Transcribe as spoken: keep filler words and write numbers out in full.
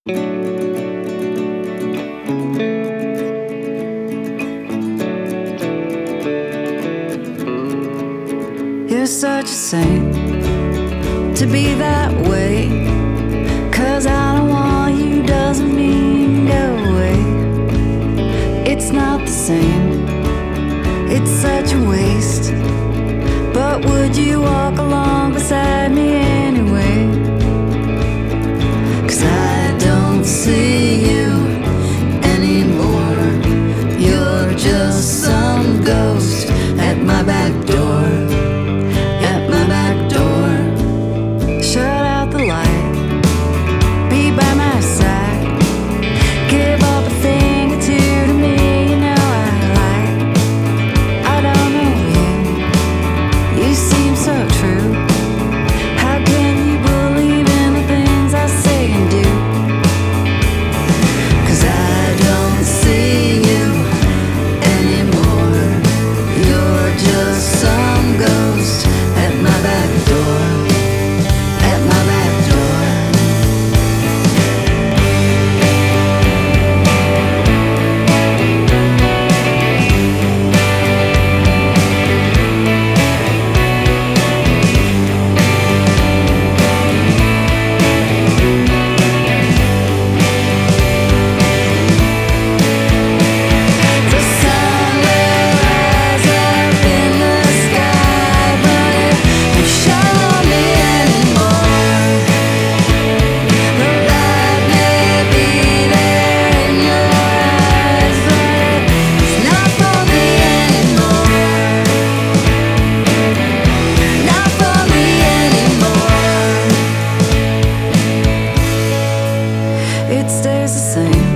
You're such a saint to be that way, 'cause I don't want you doesn't mean go away. It's not the same, it's such a waste. But would you walk along beside me anyway? 'Cause I don't see you anymore. You're just some ghost at my back door. At my back door. Shut out the light, be by my side. Give up a thing or two to me, you know I like. I don't know you, you seem so true. How can you believe in the things I say and do? 'Cause I don't see you anymore. You're just some ghost at my back door. At my back door. The sun will rise up in the sky, but it won't show me anymore. The light may be there in your eyes, but it's not for me anymore. Not for me anymore. It stays the same.